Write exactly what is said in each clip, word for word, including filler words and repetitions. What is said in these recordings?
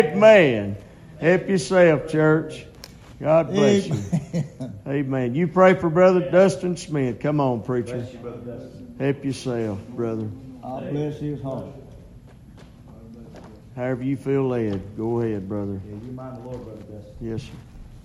Amen. Help yourself, church. God bless you. Amen. You pray for Brother Dustin Smith. Come on, preacher. Bless you, Brother Dustin. Help yourself, brother. God bless his heart. However you feel led. Go ahead, brother. Yeah, you mind the Lord, Brother Dustin. Yes, sir.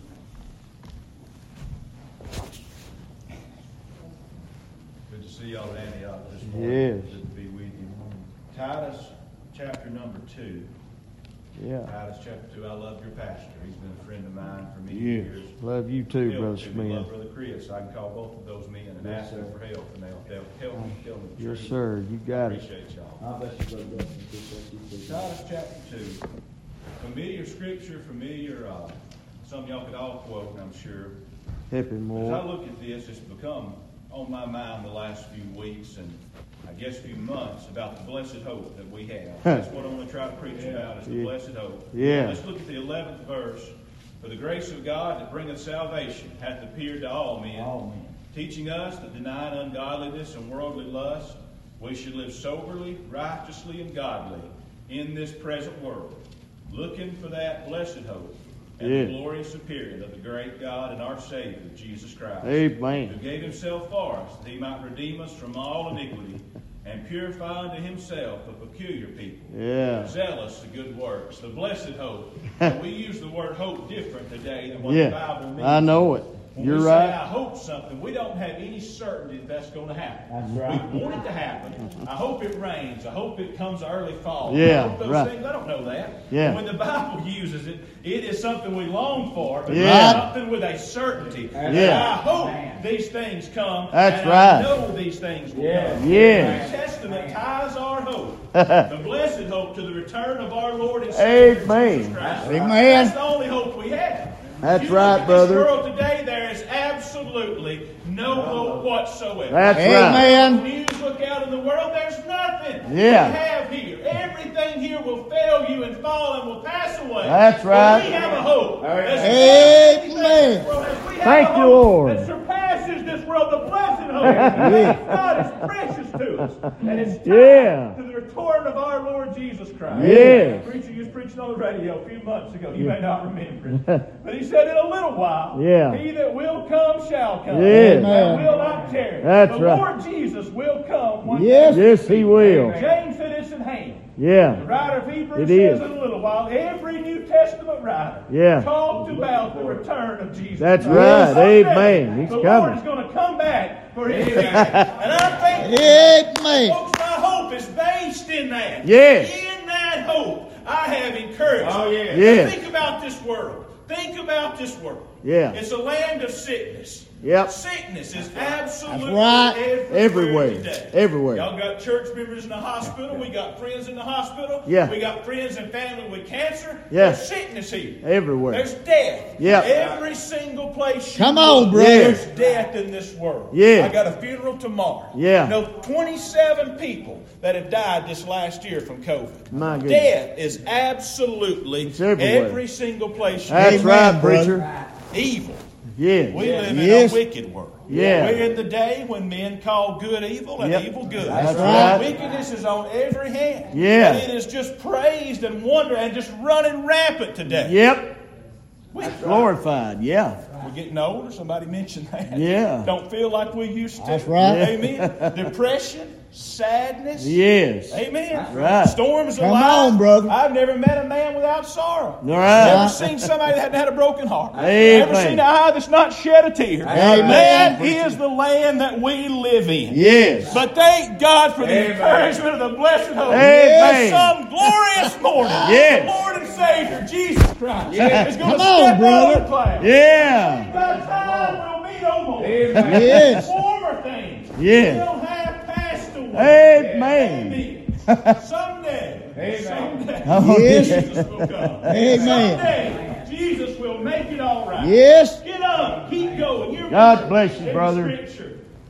Good to see y'all at Antioch this morning. Yes. Good to be with you. Titus chapter number two. Yeah. Titus chapter two. I love your pastor. He's been a friend of mine for many Yes. years. Love you too, Help Brother to me, Smith. Love Brother Chris. I can call both of those men and Yes, ask them sir. for help, and they'll, they'll help me tell me the Yes, truth. sir. You got it. Appreciate y'all. God bless you, Brother Dustin. Appreciate you too. Titus chapter two. Familiar scripture, familiar. Uh, some of y'all could all quote, I'm sure. Help him As I more. look at this, it's become on my mind the last few weeks and I guess few months about the blessed hope that we have. That's what I want to try to preach about is the Yeah. blessed hope. Yeah. Let's look at the eleventh verse. For the grace of God that bringeth salvation hath appeared to all men, All men. teaching us that denying ungodliness and worldly lust, we should live soberly, righteously, and godly in this present world, looking for that blessed hope and Yeah. the glorious appearing of the great God and our Savior, Jesus Christ, who Amen. gave himself for us, that he might redeem us from all iniquity, and purify unto himself a peculiar people, Yeah. zealous of good works. The blessed hope. Now, we use the word hope different today than what the Yeah. Bible means. I know it. When You're we say, right. I hope something, we don't have any certainty that that's going to happen. That's right. We want it to happen. I hope it rains. I hope it comes early fall. Yeah, I hope those right. things. I don't know that. Yeah. When the Bible uses it, it is something we long for, but Yeah. it's something with a certainty. Yeah. I hope Man. these things come. That's and right. I know these things will Yeah. come. Yes. The New Testament ties our hope, the blessed hope, to the return of our Lord and Savior Amen. Jesus Christ. Amen. That's the only hope we have. That's You right, look at brother. This world today, there is absolutely no hope whatsoever. That's right. Amen. News look out in the world, there's nothing Yeah. we have here. Everything here will fail you and fall and will pass away. That's But right. we have a hope. that's Amen. surpasses this world. As we have Thank a you, hope Lord. That surpasses this world, the blessed hope. That God is precious to us. And it's tied Yeah. to the return of our Lord Jesus Christ. Yes. The preacher was preaching on the radio a few months ago. You may not remember it. But he said, in a little while, Yeah. he that will come shall come. Yes. And will not tarry. That's the right. Lord Jesus will come one Yes. day. Yes, he will. James said it's in hand. Yeah. The writer of Hebrews It says is. in a little while, every New Testament writer Yeah. talked about the return of Jesus. That's Christ. right. Someday, Amen. He's the coming. Lord is going to come back for his people. And I think, Amen. folks, my hope is based in that. Yes. In that hope, I have encouragement. Oh, yeah. Yes. Think about this world. Think about this world. Yeah. It's a land of sickness. Yep. Sickness is absolutely That's right. everywhere, Everywhere. today. Everywhere. Y'all got church members in the hospital. We got friends in the hospital. Yeah. We got friends and family with cancer. Yeah. There's sickness here. Everywhere. There's death. Yeah. Every single place you Come look, on, brother. There's death in this world. Yeah. I got a funeral tomorrow. Yeah. You know, twenty-seven people that have died this last year from COVID. My goodness. Death is absolutely It's everywhere. every single place you That's Amen, right, brother. preacher. evil. Yeah. We live Yes. in a wicked world. Yeah. We're in the day when men call good evil and Yep. evil good. That's right. Wickedness is on every hand. Yeah. And it is just praised and wondered and just running rampant today. Yep. Wicked. Glorified. Yeah. We're getting older. Somebody mentioned that. Yeah. Don't feel like we used to. That's right. Amen. Depression, sadness. Yes. Amen. Right. Storms of Come life. on, brother. I've never met a man without sorrow. All right. Never seen somebody that hadn't had a broken heart. Amen. Never seen an eye that's not shed a tear. Amen. That is the land that we live in. Yes. But thank God for the encouragement of the blessed hope. Amen. Some glorious morning, Yes. the Lord and Savior, Jesus Christ, is going Come to on, step brother. out of the cloud. Yeah. That time will be no more. Yes. Former things Yes. will have passed away. Amen. Amen. Someday, someday, Oh, Yes. Jesus will come. Amen. Someday, Jesus will make it all right. Yes. Get up, keep going. You're God bless you, in brother. Scripture.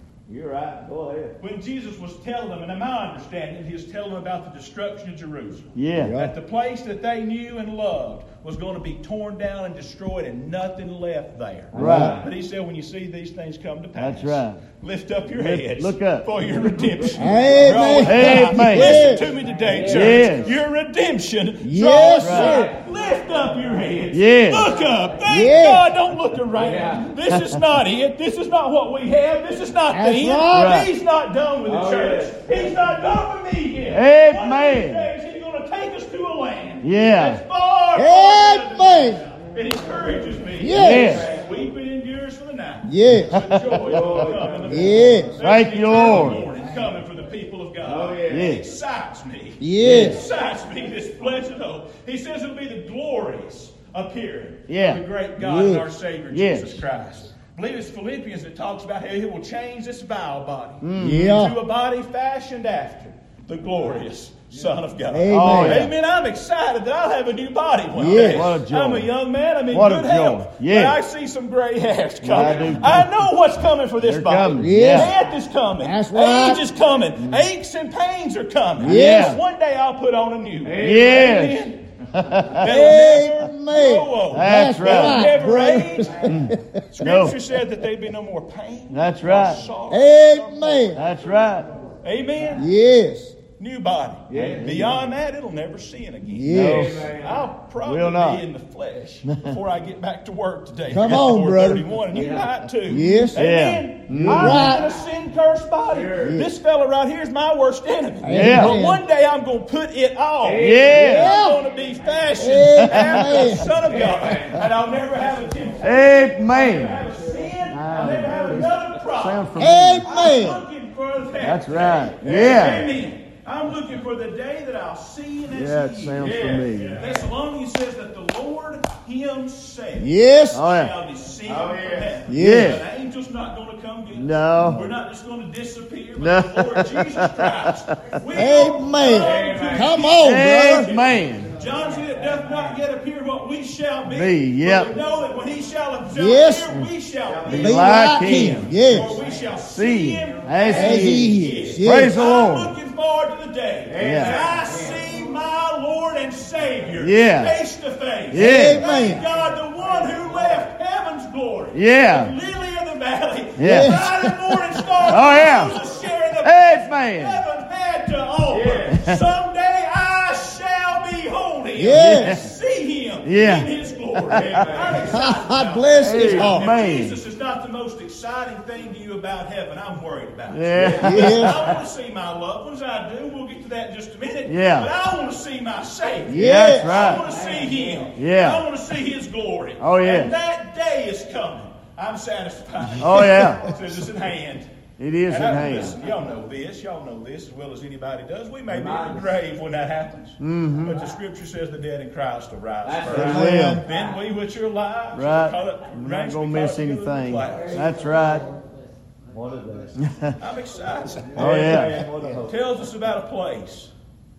You're right. Go ahead. When Jesus was telling them, and in my understanding, he was telling them about the destruction of Jerusalem. Yeah. That the place that they knew and loved was going to be torn down and destroyed and nothing left there. Right. But he said, when you see these things come to pass, That's right. lift up your Lift- heads look up. for your redemption. Amen. Listen Amen. Yes. to me today, church. Yes. Your redemption Yes, draws sir. nigh. Lift up your heads. Yes. Look up. Thank Yes. God. Don't look around. This is not it. This is not what we have. This is not That's the end. right. He's not done with the Oh, church. He's not done with me yet. Amen. One of these days, he's going to take us to a land Yeah. that's far, far Amen. It encourages me. Yes. Weeping endures for the night. Yes. But joy will come in the morning. Yes. There's Thank an you, eternal Lord. morning coming for the people of God. Oh, yeah. It Yes. excites me. Yes. It excites me, this blessed hope. He says it'll be the glorious appearing Yeah. of the great God and Yes. our Savior, Yes. Jesus Christ. I believe it's Philippians that talks about how he will change this vile body Yeah. to a body fashioned after the glorious Son of God. Amen. Oh, yeah. Amen. I'm excited that I'll have a new body one Yes. day. What a joy. I'm a young man. I'm in What a good joy. health. Yes. But I see some gray hairs I coming. do. I, know what's coming for this They're body. coming. Yes. Death is coming. That's right. Age is coming. Aches and pains are coming. Yes. One day I'll put on a new one. Yes. Amen. That'll never Amen. grow old. That's That's right. Never brother. age. Scripture No. said that there'd be no more pain. That's or right. sorrow. Amen. That's right. Amen. Yes. New body. Beyond that, it'll never sin again. Yes. I'll probably Will not. be in the flesh before I get back to work today. Come on, brother. thirty-one, and you might too. Yes. Amen. Yeah. I'm Right. in a sin-cursed body. This fella right here is my worst enemy. Yeah. But one day I'm going to put it off. Yeah. I'm going to be fashioned Amen. after the Son of God. And I'll never have a temptation. Amen. Have a sin. I'll never have another problem. Sound familiar. I'm Amen. looking for that. That's right. Yeah. Amen. I'm looking for the day that I'll see him as Yeah, it he sounds is. familiar. Thessalonians says that the Lord himself Yes. Oh, yeah. shall descend from heaven. Yes. The angel's not going to come get us. No. We're not just going to disappear. No. But the Lord Jesus Christ will Amen. come to Come on, brother. Amen. John said, it doth not yet appear what we shall be. Be, yep. But we know that when he shall appear, Yes. we shall be. Be Be like like him. him. Yes. For we shall see See him as As he he is. is. Yes. Praise the I'm Lord. looking forward to the day Yeah. that I see my Lord and Savior Yeah. face to face. Yeah. Thank Amen. God, the one who left heaven's glory, Yeah. the lily of the valley, Yeah. the bright and morning star, Oh, yeah. who's a share of the Amen. heaven had to offer. Someday I shall behold him, Yes. see him Yeah. in his glory. I'm excited God about bless that. his If heart. Amen. Jesus is not the most exciting thing to you about heaven, I'm worried about it. Yeah. Yes. I want to see my loved ones. I do. We'll get to that in just a minute. Yeah. But I want to see my Savior. Yes. That's I want right. to see Him. Yeah. I want to see His glory. Oh, yes. And that day is coming. I'm satisfied. Oh, yeah. It says it's in hand. It is And in I, hand. listen, y'all know this. Y'all know this as well as anybody does. We may be in the grave when that happens. Mm-hmm. But the Scripture says the dead in Christ will rise first. Well, Then we which are alive shall be right. caught up- We're not ranks will going be to caught miss up together with the anything. clouds. That's right. What a day. I'm excited. Oh, yeah. What a hope. Tells us about a place.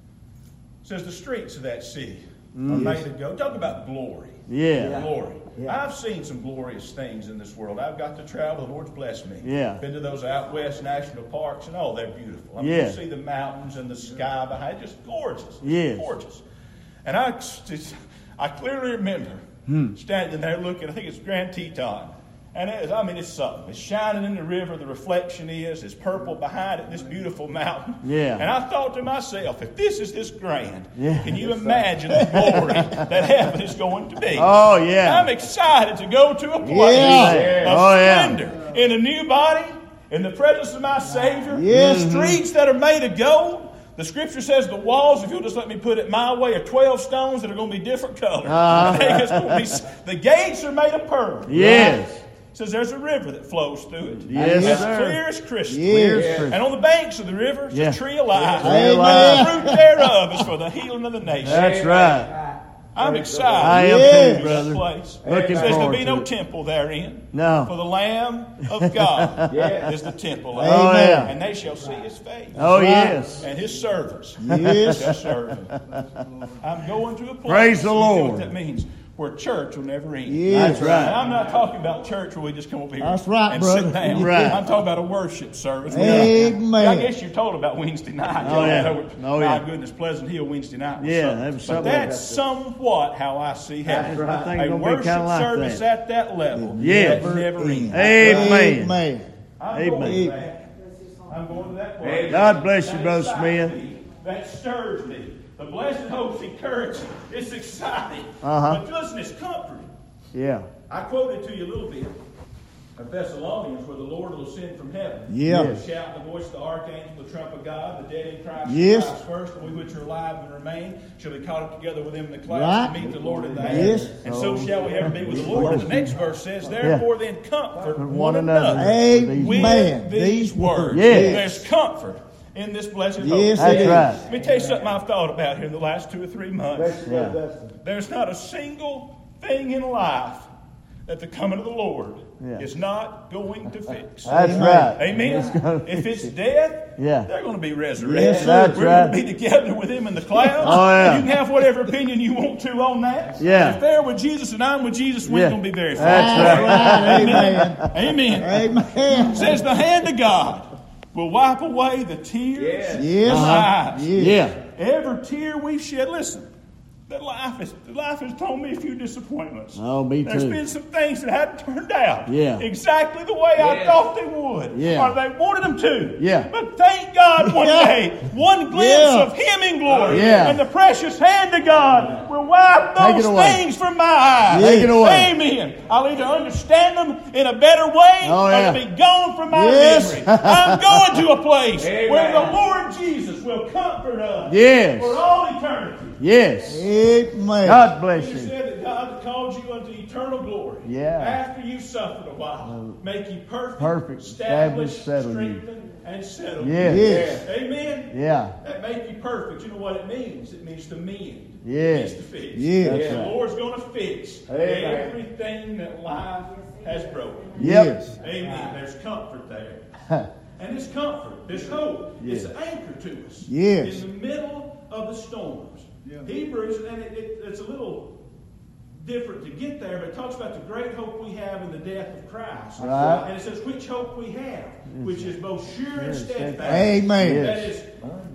Says the streets of that city are made to go. Talk about glory. Yeah. Glory. Yeah. I've seen some glorious things in this world. I've got to travel. The Lord's blessed me. Yeah. Been to those out west national parks, and oh, they're beautiful. I mean, Yeah. you see the mountains and the sky behind, just gorgeous. Just Yes. gorgeous. And I, just, I clearly remember Hmm. standing there looking. I think it's Grand Teton. And it is, I mean, it's something. It's shining in the river. The reflection is. It's purple behind it, this beautiful mountain. Yeah. And I thought to myself, if this is this grand, Yeah. can you imagine the glory that heaven is going to be? Oh, yeah. I'm excited to go to a place Yeah. of Oh, yeah. splendor in a new body, in the presence of my Savior. Yes. The streets that are made of gold. The Scripture says the walls, if you'll just let me put it my way, are twelve stones that are going to be different colors. Uh-huh. I think it's going to be, the gates are made of pearl. Yes. It says there's a river that flows through it. Yes, It's sir. clear as crystal. Clear as Yes. crystal. And on the banks of the river is Yeah. a tree of life. Tree of And life. the fruit thereof is for the healing of the nation. That's right. I'm excited. I am Yes. too, brother. Place. Looking It says there'll forward be no to it. temple therein. No. For the Lamb of God Yes. is the temple. Oh, Amen. yeah. And they shall see his face. Oh, Right. yes. And his servants Yes. shall serve him. I'm going to a place. Praise the You know Lord. what that means. where church will never end. Yes. That's right. And I'm not talking about church where we just come over here That's right, and brother. sit down. Right. I'm talking about a worship service. Amen. I guess you're told about Wednesday night. Oh, yeah. Over, Oh, my yeah. goodness, Pleasant Hill Wednesday night. Was Yeah, something. that was But something that's like that. somewhat how I see heaven. I think it's A gonna be worship kinda like service that. at that level Yes. that never ends. Amen. Amen. I'm Amen. going to that. I'm going to that place. God bless you, That Brother excites Smith. me. That stirs me. The blessed hope's encouraging. It's exciting. Uh-huh. But listen, it's comforting. Yeah. I quoted to you a little bit of Thessalonians, where the Lord will ascend from heaven. Yeah. With the shout, the voice of the archangel, the trump of God, the dead in Christ Yes. shall rise first, and we which are alive and remain shall be caught up together with him in the clouds Right. to meet the Lord in the air. Yes. And so shall we ever be with the Lord. And the next verse says, therefore then comfort One one another. another Amen. with these These words. Yes. There's comfort in this blessed hope. Yes, That's it is. right. Let me tell you something I've thought about here in the last two or three months. Yeah. There's not a single thing in life that the coming of the Lord Yeah. is not going to fix. That's Amen. right. Amen. If it's death, Yeah. they're going to be resurrected. Yes, sir. That's We're right. going to be together with Him in the clouds. Oh, yeah. You can have whatever opinion you want to on that. Yeah. If they're with Jesus and I'm with Jesus, we Yeah. ain't going to be very far. That's right. Amen. Amen. Amen. Says the hand of God will wipe away the tears Yes. from our eyes. Yeah. Every tear we've shed. Listen, that life is life has told me a few disappointments. Oh, me There's too. been some things that haven't turned out Yeah. exactly the way I thought they would, Yeah. or they wanted them to. Yeah. But thank God, one Yeah. day, one glimpse Yeah. of Him in glory, Yeah. and the precious hand of God will wipe Take it those away. things from my eyes. Take it away. Amen. I'll either understand them in a better way, Oh, or yeah. they'll be gone from my Yes. memory. I'm going to a place where the Lord Jesus will comfort us Yes. for all eternity. Yes. Amen. God bless You you. said that God that called you unto eternal glory. Yeah. After you suffered a while, make you perfect, Perfect, establish, establish, settle you. strengthen, and settle Yes. you. Yes. Amen. Yeah. That make you perfect. You know what it means? It means to mend. Yes. It means to fix. Yes. That's The right. Lord's going to fix Amen. everything that life has broken. Yep. Yes. Amen. There's comfort there. And this comfort, this hope, is an anchor to us. Yes. In the middle of the storms. Hebrews, and it, it, it's a little different to get there, but it talks about the great hope we have in the death of Christ. Right. And it says, which hope we have, which is both sure and steadfast. Amen. Yes. That is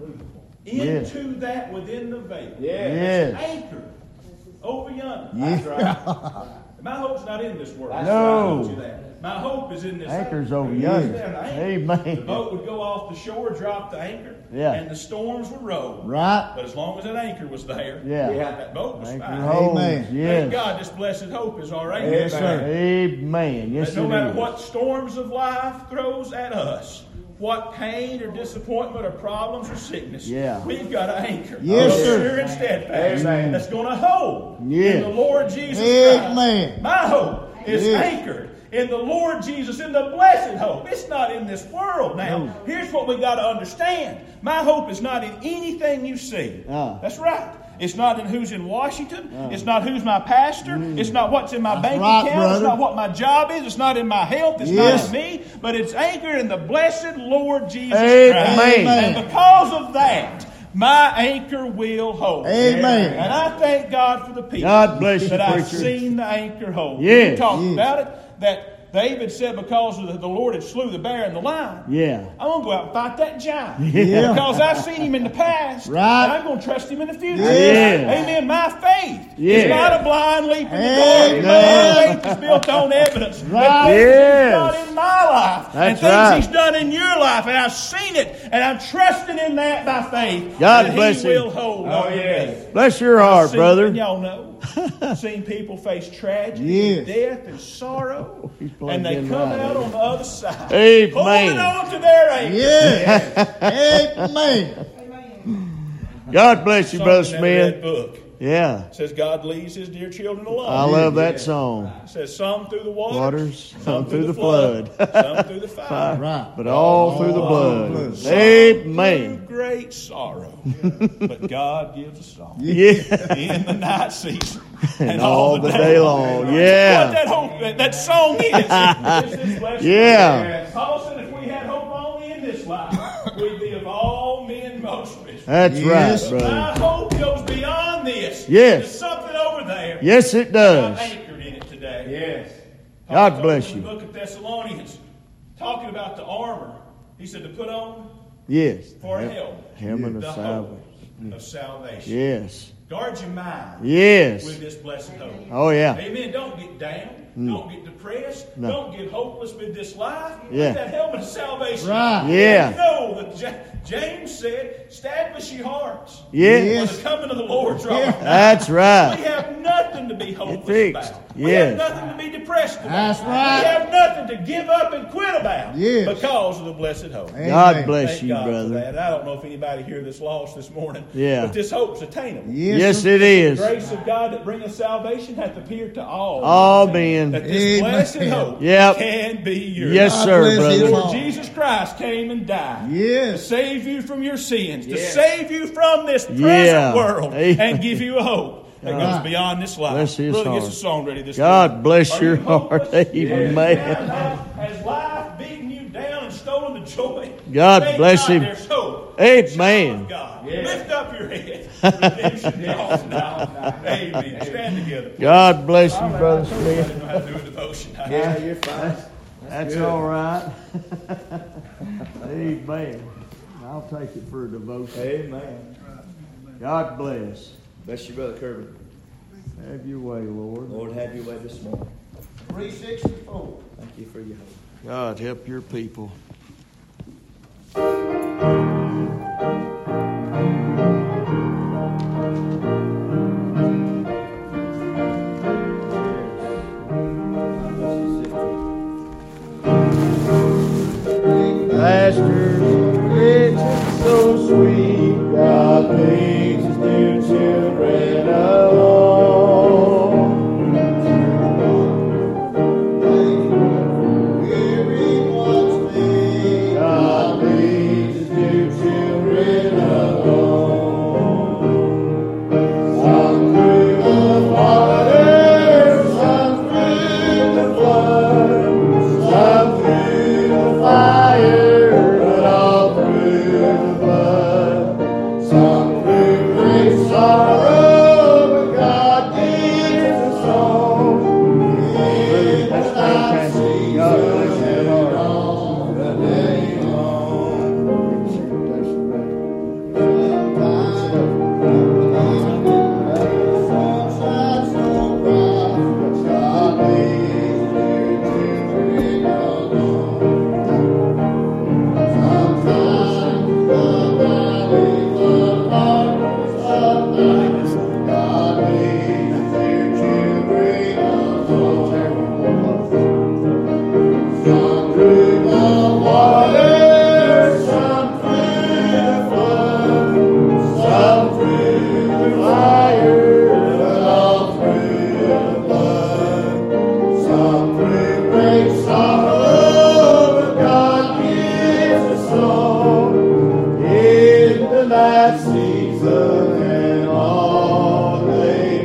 Yes. into that within the veil. Yes. Anchored over yonder. Yes. That's right. My hope's not in this world. No. I told you that. My hope is in this. Anchor's over Yes. yonder. The anchor. Amen. The boat would go off the shore, drop the anchor, Yeah. and the storms would roll. Right. But as long as that anchor was there, Yeah. that boat was Anchor fine. holds. Amen. Thank Yes. God, this blessed hope is our anchor. Yes, sir. Amen. Yes, That no it matter is. what storms of life throws at us, what pain or disappointment or problems or sickness, Yeah. we've got an anchor. Yes, That's sir. sure and steadfast. Amen. That's going to hold Yes. in the Lord Jesus Amen. Christ. My hope is Yes. anchored in the Lord Jesus, in the blessed hope. It's not in this world now. Here's what we got to understand. My hope is not in anything you see. Ah. That's right. It's not in who's in Washington. It's not who's my pastor. It's not what's in my bank right, account. It's brother. not what my job is. It's not in my health. It's Yes. not in me. But it's anchored in the blessed Lord Jesus Amen. Christ. Amen. And because of that, my anchor will hold. Amen. And I thank God for the people God bless you, that I've preacher. seen the anchor hold. Yes. We talked Yes. about it, that David said because of the, the Lord had slew the bear and the lion, Yeah. I'm going to go out and fight that giant. Yeah. Because I've seen him in the past, Right. and I'm going to trust him in the future. Yes. Amen. My faith Yes. is not a blind leap in the Amen. dark. My faith is built on evidence. The Right. things Yes. He's done in my life, and That's things right. He's done in your life, and I've seen it, and I'm trusting in that by faith. God that bless He you. will hold. Oh, yes. Bless your heart, Seen- brother. And y'all know, seen people face tragedy, Yes. and death, and sorrow, He's plugged and they in come right, out ain't on the other side, Amen. holding on to their anchor. Yes. Amen. God bless you, Brother Something in that red Smith. book Yeah. says God leaves His dear children alone. I love that song. It says some through the waters, Waters, some through the flood, some through the fire, Right. But all through the All blood. through the some Amen. through great sorrow. But God gives a song Yeah. in the night season And all the day long. What Yeah. that hope, that, that song is. It's this blessed Yeah. life. Paul said, if we had hope only in this life, we'd be of all men most miserable. That's Yes. right, My brother. hope goes beyond this. Yes. There's something over there. there. Yes, it does. I'm anchored in it today. Yes. God Paul bless told us in you. the book of Thessalonians, talking about the armor. He said to put on Yes. for a Hel- helmet Helmet of the salvation. hope of salvation. Yes. Guard your mind Yes. with this blessed hope. Oh, yeah. Amen. Don't get down. Don't get depressed. No. Don't get hopeless with this life. Yeah. Put that helmet of salvation. Right. Yeah. You know that Ja- James said, establish your hearts. Yes. For the coming of the Lord draweth nigh. That's We right. have nothing to be hopeless fixed. about. We Yes. have nothing to be depressed about. That's right. We have nothing to give up and quit about. Yes. Because of the blessed hope. Amen. God bless Thank you, God for brother. that. And I don't know if anybody here that's lost this morning. Yeah. But this hope's attainable. Yes, Yes, sir. it The is. grace of God that bringeth salvation hath appeared to all. All men. That this Amen. blessed hope Yep. can be yours. Yes, God sir, bless brother. you Lord all. Jesus Christ came and died. to Yes. save you from your sins, to Yes. save you from this present Yeah. world, Amen. and give you a hope that Right. goes beyond this life. Bless his Brother heart. gets a song ready this God morning. bless Are your you heart. hopeless? Amen. Has life beaten you down and stolen the joy? God Thank bless God him. There's hope. Amen. Child of God. Lift up your head. Redemption draws nigh. Amen. Stand together. God bless you, Brother I Smith. didn't know how to do a devotion. Yeah, you're fine. That's all right. Amen. I'll take it for a devotion. Amen. God bless. Bless you, Brother Kirby. Have your way, Lord. Lord, have your way this morning. three sixty-four. Thank you for your help. God, help your people. Master, rich and so sweet, God leads his dear children along. God leads his dear children along. Some through the water, some through the flood, some through the fire, but all through the blood. Some through great sorrow, but God gives a song. That's fantastic. God bless you, Lord. All the day long. Some through the water, some through the flood, some through the fire, but all through the blood. Some through great sorrow, but God gives a song in the night season and all day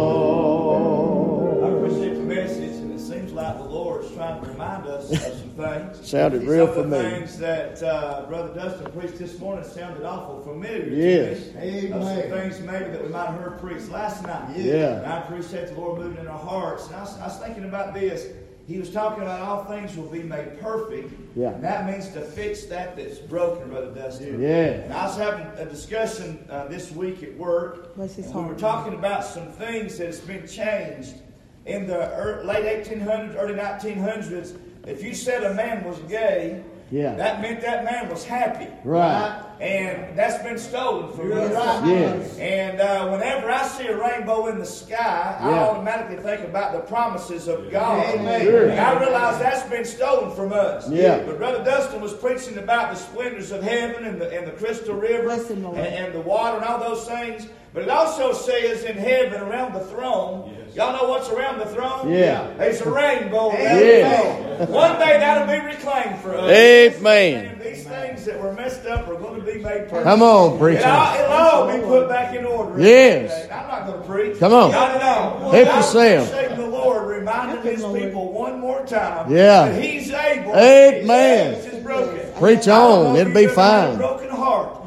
long. I appreciate the message, and it seems like the Lord's trying to remind us of some things. Sounded real Some of the familiar. things that uh, Brother Dustin preached this morning sounded awful familiar Yes. to me. Of Amen. some things maybe that we might have heard preached last night. Yeah. And I appreciate the Lord moving in our hearts. And I was, I was thinking about this. He was talking about all things will be made perfect. Yeah. And that means to fix that that's broken, Brother Dustin. Yeah. And I was having a discussion uh, this week at work. Bless his and we were heart. talking about some things that has been changed in the ear late eighteen hundreds, early nineteen hundreds. If you said a man was gay, Yeah. that meant that man was happy. Right. And that's been stolen from us. Yes. And uh, whenever I see a rainbow in the sky, I Yeah. automatically think about the promises of God. Amen. Sure. And I realize that's been stolen from us. Yeah. But Brother Dustin was preaching about the splendors of heaven and the, and the crystal river Bless him, and, Lord. and the water and all those things. But it also says in heaven around the throne, y'all know what's around the throne? Yeah. There's a rainbow around Yes. the throne. One day that'll be reclaimed for us. Amen. And these things that were messed up are going to be made perfect. Come on, It'll, preacher. it'll all be put back in order. Yes. I'm not going to preach. Come on. I know. Help I yourself. appreciate the Lord reminding Help him, his Lord. people one more time Yeah. that He's able. Amen. His is broken. Preach I don't know on. if It'll be you've ever had a fine. broken heart.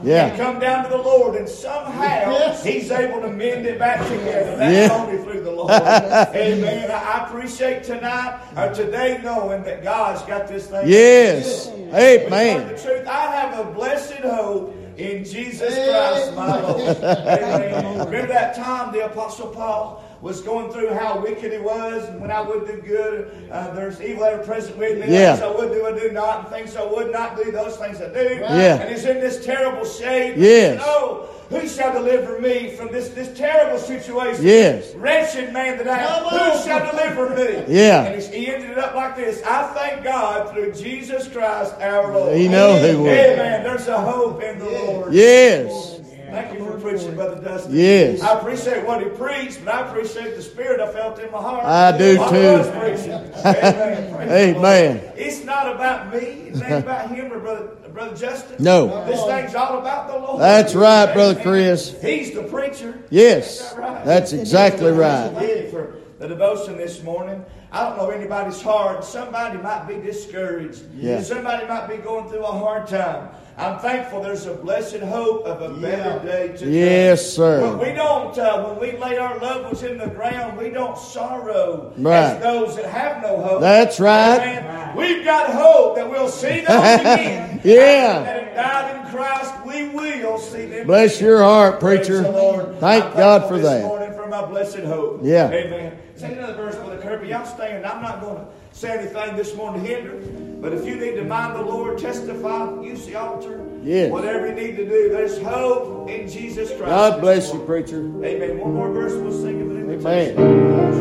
Yeah. and come down to the Lord, and somehow Yes. He's able to mend it back together. That's Yeah. only through the Lord. Amen. I I appreciate tonight or today knowing that God's got this thing. Yes. When you learn Amen. the truth, I have a blessed hope in Jesus Christ, my Lord. Amen. Remember that time the Apostle Paul was going through how wicked he was, and when I would do good, uh, there's evil ever present with me. Yeah. Things I would do, I do not, and things I would not do, those things I do. Yeah. And he's in this terrible shame. Yes. Oh, who shall deliver me from this, this terrible situation? Yes. Wretched man that I am. Who shall deliver me? Yeah. And he, he ended it up like this. I thank God through Jesus Christ our Lord. He knows He will. Amen. There's a hope in the Lord. Yes. Thank you for preaching, Brother Dustin. Yes. I appreciate what he preached, but I appreciate the spirit I felt in my heart. I do while too. I was preaching. Amen. Praise the Amen. Lord. It's not about me. It ain't about him or Brother, Brother Justin. No. This thing's all about the Lord. That's right, Brother Amen. Chris. He's the preacher. Yes. Is that right? That's exactly right. Thank you for the devotion this morning. I don't know anybody's heart. Somebody might be discouraged. Yeah. Somebody might be going through a hard time. I'm thankful there's a blessed hope of a better day to come. Yes, sir. When we don't, uh, when we lay our loved ones in the ground, we don't sorrow Right. as those that have no hope. That's right. Amen. We've got hope that we'll see those again. Yeah. That have died in Christ, we will see them. Bless again. your heart, Praise preacher. the Lord. Thank I'm God thankful for this that. morning for my blessed hope. Yeah. Amen. Say another verse, Brother Kirby. Y'all stand. I'm not going to say anything this morning to hinder. But if you need to mind the Lord, testify, use the altar. Yes. Whatever you need to do, there's hope in Jesus Christ. God bless you, preacher. Amen. One more verse, we'll sing it. Amen.